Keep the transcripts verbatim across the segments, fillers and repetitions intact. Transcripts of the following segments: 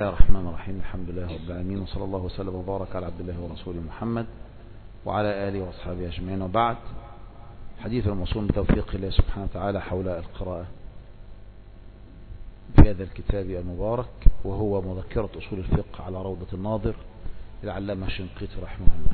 بسم الله الرحمن الرحيم. الحمد لله رب العالمين، وصلى الله وسلم وبارك على عبد الله ورسوله محمد وعلى آله وأصحابه أجمعين، وبعد. حديث الموصول بتوفيق الله سبحانه وتعالى حول القراءة في هذا الكتاب المبارك، وهو مذكرة أصول الفقه على روضة الناظر للعلامة الشنقيطي رحمه الله.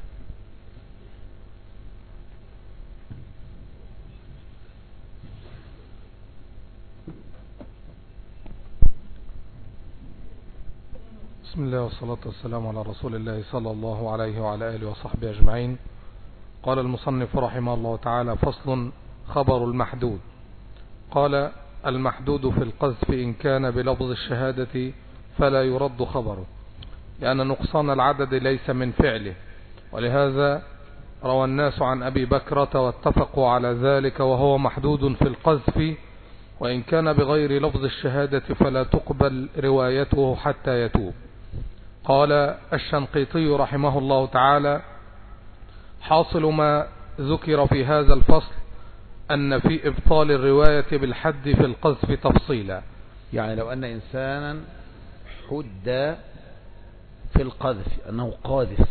بسم الله والصلاة والسلام على رسول الله صلى الله عليه وعلى آله وصحبه أجمعين. قال المصنف رحمه الله تعالى: فصل: خبر المحدود. قال: المحدود في القذف إن كان بلفظ الشهادة فلا يرد خبره، لأن نقصان العدد ليس من فعله، ولهذا روى الناس عن أبي بكرة واتفقوا على ذلك، وهو محدود في القذف، وإن كان بغير لفظ الشهادة فلا تقبل روايته حتى يتوب. قال الشنقيطي رحمه الله تعالى: حاصل ما ذكر في هذا الفصل أن في إبطال الرواية بالحد في القذف تفصيلا. يعني لو أن إنسانا حد في القذف أنه قاذف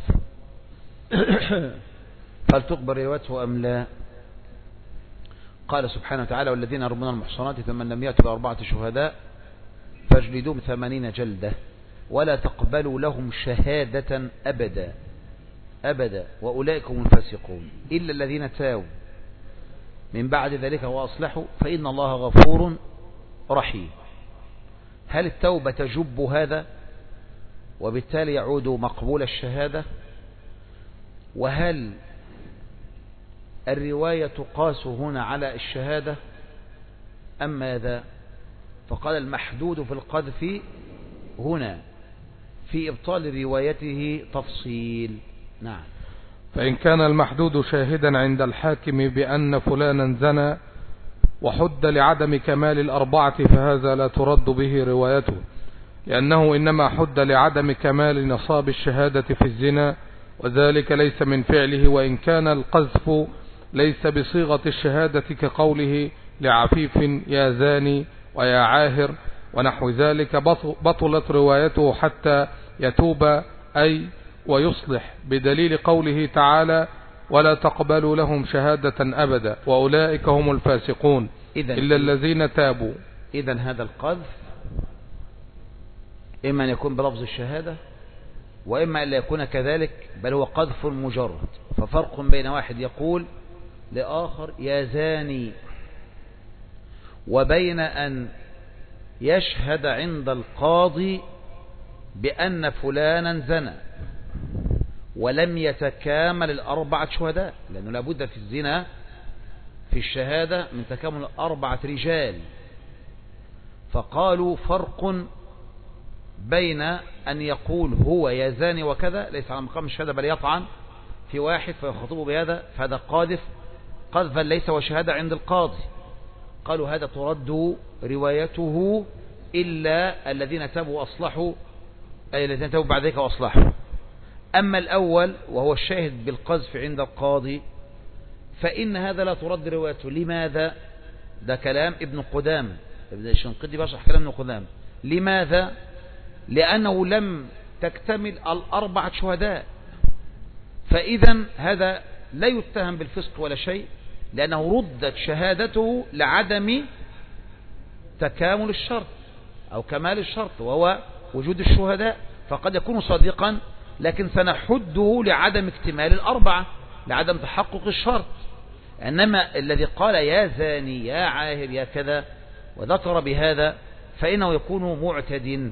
هل تقبل روايته أم لا؟ قال سبحانه وتعالى: والذين يرمون المحصنات ثم لم يأتوا بأربعة شهداء فاجلدوهم ثمانين جلدة ولا تقبلوا لهم شهادة أبدا أبدا وأولئك هم الفاسقون إلا الذين تابوا من بعد ذلك وأصلحوا فإن الله غفور رحيم. هل التوبة تجب هذا وبالتالي يعود مقبول الشهادة؟ وهل الرواية تقاس هنا على الشهادة أم ماذا؟ فقال: المحدود في القذف هنا في إبطال روايته تفصيل. نعم. فإن كان المحدود شاهدا عند الحاكم بأن فلانا زنى وحد لعدم كمال الأربعة فهذا لا ترد به روايته، لأنه إنما حد لعدم كمال نصاب الشهادة في الزنا، وذلك ليس من فعله، وإن كان القذف ليس بصيغة الشهادة كقوله لعفيف يا زاني ويا عاهر ونحو ذلك بطلت روايته حتى يتوب أي ويصلح، بدليل قوله تعالى: ولا تقبلوا لهم شهادة أبدا وأولئك هم الفاسقون إلا الذين تابوا. إذن هذا القذف إما أن يكون بلفظ الشهادة وإما أن لا يكون كذلك، بل هو قذف مجرد. ففرق بين واحد يقول لآخر يا زاني، وبين أن يشهد عند القاضي بأن فلانا زنى ولم يتكامل الأربعة شهداء، لأنه لابد في الزنا في الشهادة من تكامل أربعة رجال. فقالوا فرق بين أن يقول هو يا زاني وكذا ليس على مقام الشهادة بل يطعن في واحد فيخاطبه بهذا، فهذا قاذف قذفا ليس وشهادة عند القاضي. قالوا هذا ترد روايته إلا الذين تابوا وأصلحوا، أي الذين تابوا بعد ذلك وأصلحوا. أما الأول وهو الشاهد بالقذف عند القاضي فإن هذا لا ترد روايته. لماذا؟ ده كلام ابن قدامة، ابن الشنقيطي بشرح كلام ابن قدامة. لماذا؟ لأنه لم تكتمل الأربعة شهداء، فإذا هذا لا يتهم بالفسق ولا شيء، لأنه ردت شهادته لعدم تكامل الشرط أو كمال الشرط وهو وجود الشهداء. فقد يكون صادقا لكن سنحده لعدم اكتمال الأربعة، لعدم تحقق الشرط. إنما الذي قال يا زاني يا عاهر يا كذا وذكر بهذا فإنه يكون معتد.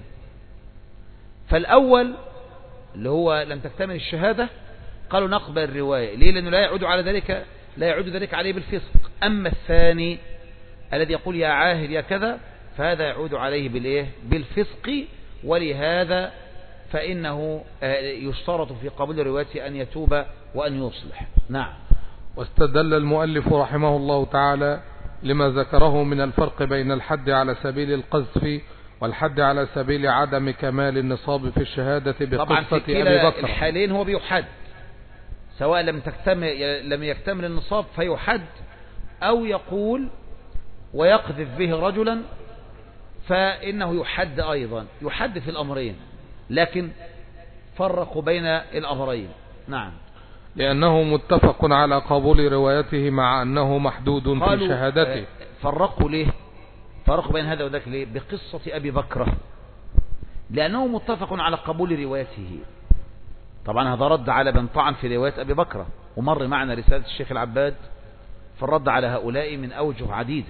فالأول اللي هو لم تكتمل الشهادة قالوا نقبل الرواية. ليه؟ لأنه لا يعود على ذلك لا يعود ذلك عليه بالفسق. أما الثاني الذي يقول يا عاهر يا كذا فهذا يعود عليه بالإيه؟ بالفسق، ولهذا فإنه يشترط في قبول الرواية أن يتوب وأن يصلح. نعم. واستدل المؤلف رحمه الله تعالى لما ذكره من الفرق بين الحد على سبيل القذف والحد على سبيل عدم كمال النصاب في الشهادة بقصة أبي بكر. الحالين هو بيحد، سواء لم تكتمل لم يكتمل النصاب فيحد، أو يقول ويقذف به رجلا فإنه يحد أيضا، يحد في الأمرين، لكن فرقوا بين الأمرين. نعم. لأنه متفق على قبول روايته مع أنه محدود في شهادته. فرقوا ليه؟ فرقوا بين هذا وذاك ليه؟ بقصة أبي بكرة، لأنه متفق على قبول روايته. طبعا هذا رد على من طعن في رواية أبي بكرة، ومر معنا رسالة الشيخ العباد فالرد على هؤلاء من أوجه عديدة.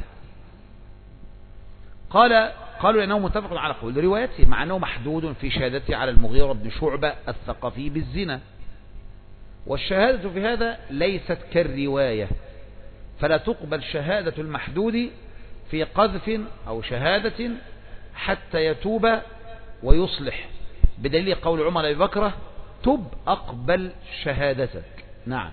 قال قالوا لأنه متفق على قبول روايته مع أنه محدود في شهادته على المغيرة بن شعبة الثقفي بالزنا، والشهادة في هذا ليست كالرواية، فلا تقبل شهادة المحدود في قذف أو شهادة حتى يتوب ويصلح، بدليل قول عمر أبي بكرة: تب أقبل شهادتك. نعم.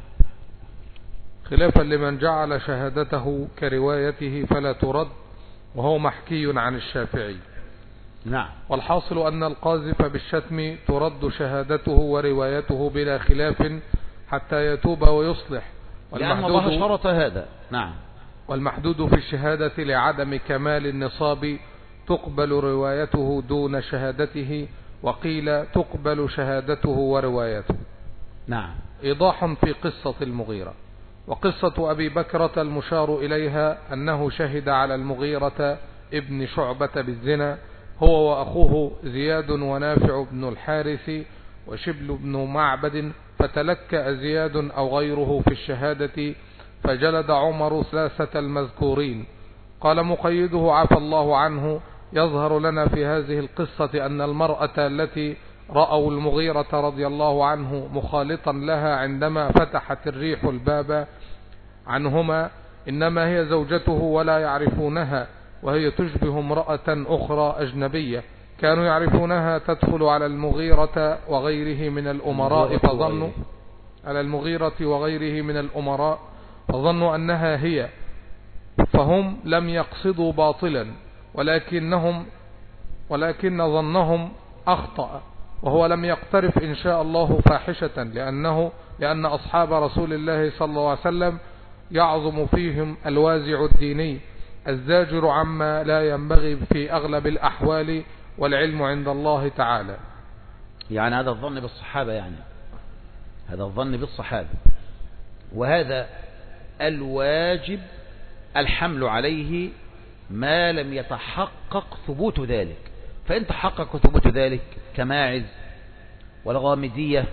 خلافا لمن جعل شهادته كروايته فلا ترد، وهو محكي عن الشافعي. نعم. والحاصل أن القاذف بالشتم ترد شهادته وروايته بلا خلاف حتى يتوب ويصلح، لأن الله شرط هذا. نعم. والمحدود في الشهادة لعدم كمال النصاب تقبل روايته دون شهادته، وقيل تقبل شهادته وروايته. نعم. إيضاح في قصة المغيرة. وقصة أبي بكرة المشار إليها أنه شهد على المغيرة ابن شعبة بالزنا هو وأخوه زياد ونافع بن الحارث وشبل بن معبد، فتلكأ زياد أو غيره في الشهادة فجلد عمر ثلاثة المذكورين. قال مقيده عفى الله عنه: يظهر لنا في هذه القصة أن المرأة التي رأوا المغيرة رضي الله عنه مخالطا لها عندما فتحت الريح الباب عنهما إنما هي زوجته ولا يعرفونها، وهي تشبه امرأة أخرى أجنبية كانوا يعرفونها تدخل على المغيرة وغيره من الأمراء فظنوا على المغيرة وغيره من الأمراء فظنوا أنها هي، فهم لم يقصدوا باطلا ولكنهم ولكن ظنهم أخطأ، وهو لم يقترف إن شاء الله فاحشة، لأنه لأن أصحاب رسول الله صلى الله عليه وسلم يعظم فيهم الوازع الديني الزاجر عما لا ينبغي في أغلب الأحوال، والعلم عند الله تعالى. يعني هذا الظن بالصحابة، يعني هذا الظن بالصحابة، وهذا الواجب الحمل عليه ما لم يتحقق ثبوت ذلك. فإن تحقق ثبوت ذلك كماعز والغامدية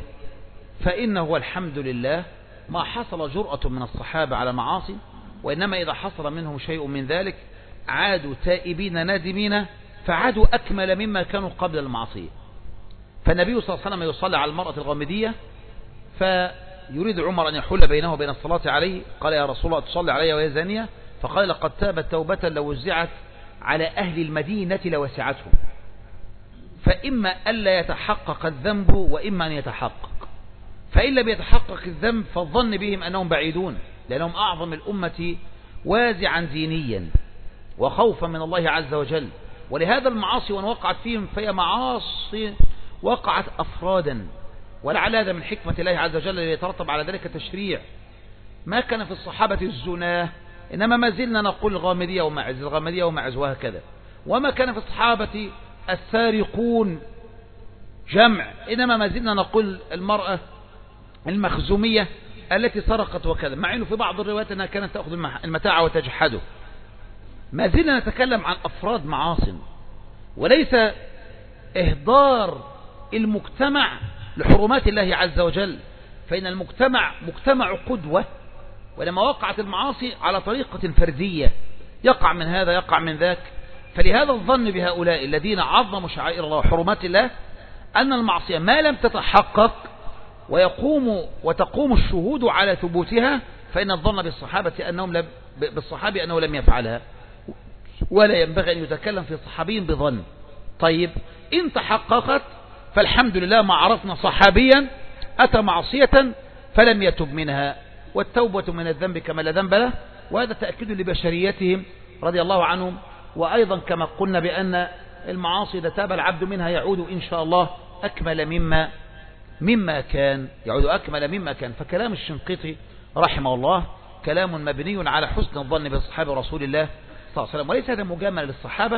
فإنه الحمد لله ما حصل جرأة من الصحابة على معاصي، وإنما إذا حصل منهم شيء من ذلك عادوا تائبين نادمين، فعادوا أكمل مما كانوا قبل المعصية. فالنبي صلى الله عليه وسلم يصلي على المرأة الغامدية، فيريد عمر أن يحل بينه وبين الصلاة عليه، قال: يا رسول الله تصلي علي وهي زانية؟ فقال: لقد تابت توبة لو وزعت على أهل المدينة لوسعتهم. فإما ألا يتحقق الذنب وإما أن يتحقق، فإن لم يتحقق الذنب فالظن بهم أنهم بعيدون، لأنهم أعظم الأمة وازعا دينيا وخوفا من الله عز وجل. ولهذا المعاصي وان وقعت فيهم فهي معاصي وقعت أفرادا، ولعل هذا من حكمة الله عز وجل ليترتب على ذلك تشريع. ما كان في الصحابة الزنا، إنما ما زلنا نقول الغامدية ومعز الغامدية ومعز وهكذا. وما كان في الصحابة السارقون جمع، إنما ما زلنا نقول المرأة المخزومية التي سرقت وكذا، مع أنه في بعض الروايات أنها كانت تأخذ المتاع وتجحده. ما زلنا نتكلم عن أفراد معاصٍ، وليس إهدار المجتمع لحرمات الله عز وجل، فإن المجتمع مجتمع قدوة، ولما وقعت المعاصي على طريقة فردية يقع من هذا يقع من ذاك. فلهذا الظن بهؤلاء الذين عظموا شعائر الله وحرمات الله أن المعصية ما لم تتحقق ويقوم وتقوم الشهود على ثبوتها، فإن الظن بالصحابة أنهم لم بالصحابي أنه لم يفعلها، ولا ينبغي أن يتكلم في صحابي بظن. طيب إن تحققت فالحمد لله، ما عرفنا صحابيا أتى معصية فلم يتب منها، والتوبة من الذنب كما لا ذنب له، وهذا تأكيد لبشريتهم رضي الله عنهم. وأيضا كما قلنا بأن المعاصي إذا تاب العبد منها يعود إن شاء الله أكمل مما مما كان يعود أكمل مما كان. فكلام الشنقيطي رحمه الله كلام مبني على حسن الظن بالصحابة رسول الله صلى الله عليه وسلم، وليس هذا مجاملة للصحابة،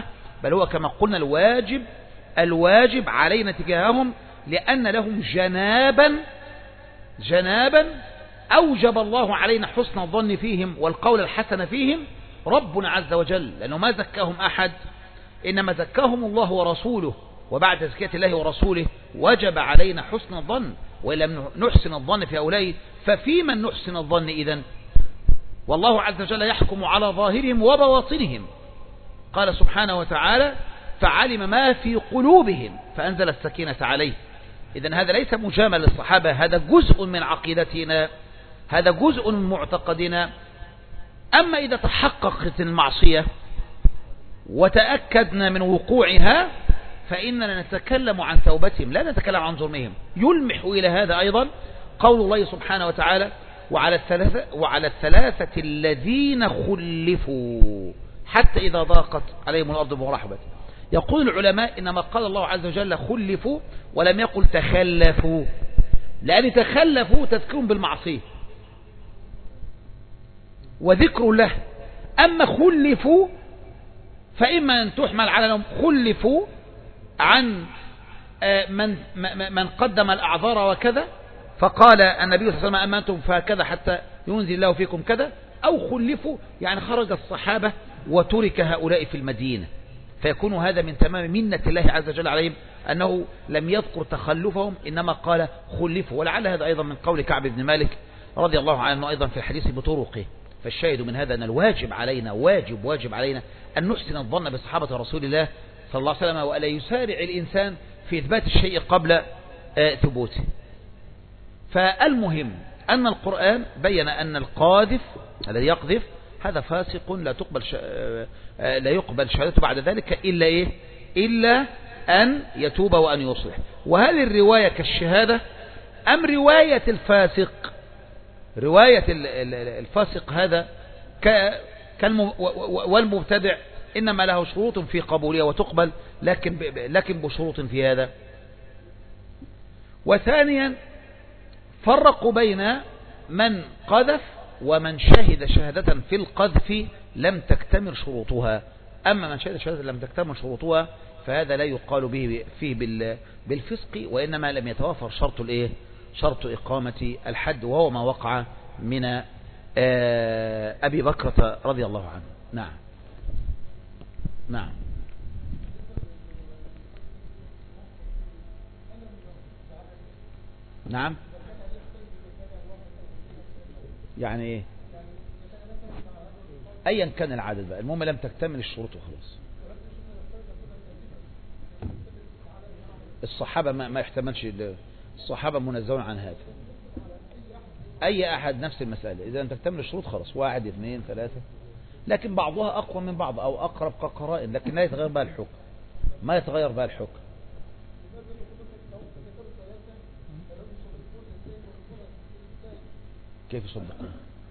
بل هو كما قلنا الواجب الواجب علينا تجاههم، لأن لهم جنابا جنابا أوجب الله علينا حسن الظن فيهم والقول الحسن فيهم ربنا عز وجل، لأنه ما زكاهم أحد، إنما زكاهم الله ورسوله، وبعد تزكية الله ورسوله وجب علينا حسن الظن، ولم نحسن الظن في هؤلاء ففي من نحسن الظن إذن؟ والله عز وجل يحكم على ظاهرهم وبواطنهم، قال سبحانه وتعالى فعلم ما في قلوبهم فأنزل السكينة عليه. إذن هذا ليس مجامل للصحابة، هذا جزء من عقيدتنا، هذا جزء من معتقدنا. أما إذا تحققت المعصية وتأكدنا من وقوعها فإننا نتكلم عن توبتهم لا نتكلم عن ظلمهم. يلمح إلى هذا أيضا قول الله سبحانه وتعالى وعلى الثلاثة, وعلى الثلاثة الذين خلفوا حتى إذا ضاقت عليهم الأرض بما رحبت. يقول العلماء إنما قال الله عز وجل خلفوا ولم يقل تخلفوا، لأن تخلفوا تذكر بالمعصية وذكر له، أما خلفوا فإما أن تحمل على أنهم خلفوا عن من من قدم الأعذار وكذا فقال النبي صلى الله عليه وسلم أما أنتم فهكذا حتى ينزل الله فيكم كذا، أو خلفوا يعني خرج الصحابة وترك هؤلاء في المدينة، فيكون هذا من تمام منة الله عز وجل عليهم أنه لم يذكر تخلفهم إنما قال خلفوا. ولعل هذا أيضا من قول كعب بن مالك رضي الله عنه أيضا في الحديث بطرقه. فالشاهد من هذا أن الواجب علينا واجب واجب علينا أن نحسن الظن بصحابة رسول الله صلى الله عليه وسلم، وألا يسارع الإنسان في إثبات الشيء قبل ثبوته. فالمهم أن القرآن بين أن القاذف الذي يقذف هذا فاسق لا تقبل ش... لا يقبل شهادته بعد ذلك إلا إيه؟ إلا أن يتوب وأن يصلح. وهل الرواية كالشهادة أم رواية الفاسق؟ رواية الفاسق هذا ك... كالم... والمبتدع إنما له شروط في قبولها وتقبل، لكن ب... لكن بشروط في هذا. وثانيا فرقوا بين من قذف ومن شهد شهادة في القذف لم تكتمل شروطها. أما من شهد شهادة لم تكتمل شروطها فهذا لا يقال به فيه بالفسق، وإنما لم يتوافر شرط الإيه؟ شرط إقامة الحد، وهو ما وقع من أبي بكرة رضي الله عنه. نعم نعم نعم يعني ايه؟ ايا كان العدد بقى، المهم لم تكتمل الشروط وخلاص. الصحابة ما, ما يحتملش، الصحابة منزهون عن هذا. اي احد نفس المسألة، اذا لم تكتمل الشروط خلاص، واحد اثنين ثلاثة، لكن بعضها اقوى من بعض او اقرب كقرائن، لكن لا يتغير بها الحكم، ما يتغير بها الحكم. كيف يصدقون؟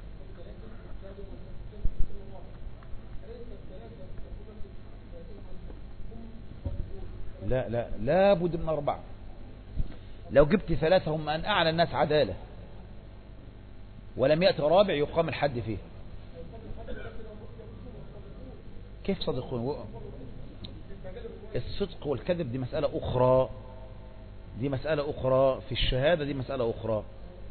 لا لا لا بد من أربعة. لو جبت ثلاثة هم أن أعلى الناس عدالة ولم يأتي رابع يقام الحد فيه. كيف صدقون؟ الصدق والكذب دي مسألة أخرى، دي مسألة أخرى في الشهادة، دي مسألة أخرى.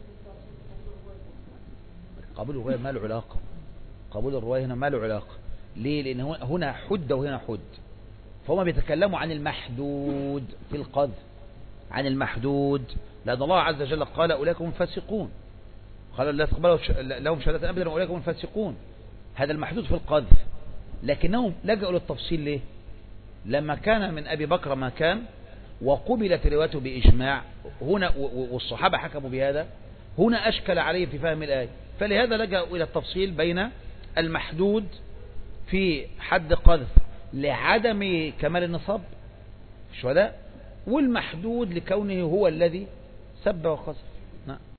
قبول الرواية ما له علاقة، قبول الرواية هنا ما له علاقة. ليه؟ لأن هنا حد وهنا حد، فهم بيتكلموا عن المحدود في القذف، عن المحدود، لأن الله عز وجل قال أولئك هم الفاسقون، قال لا تقبلوا لهم شهادة أبدا وأولئك هم الفاسقون. هذا المحدود في القذف، لكنهم لجأوا للتفصيل ليه؟ لما كان من أبي بكر ما كان وقبلت روايته بإجماع هنا والصحابة حكموا بهذا، هنا أشكل عليه في فهم الآية، فلهذا لجأوا إلى التفصيل بين المحدود في حد قذف لعدم كمال النصاب الشهداء، والمحدود لكونه هو الذي سب وقذف.